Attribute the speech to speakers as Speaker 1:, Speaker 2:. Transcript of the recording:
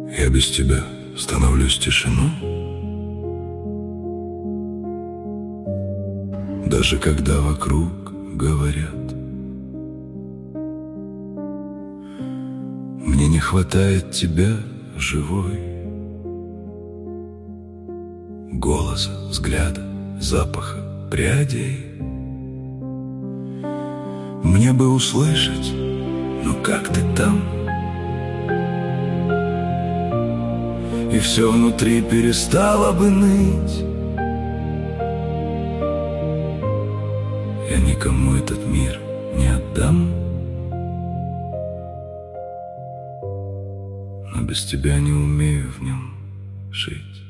Speaker 1: Я без тебя становлюсь тишину. Даже когда вокруг говорят, мне не хватает тебя живой. Голоса, взгляда, запаха, прядей. Мне бы услышать, ну как ты там? И все внутри перестало бы ныть. Я никому этот мир не отдам, но без тебя не умею в нем жить.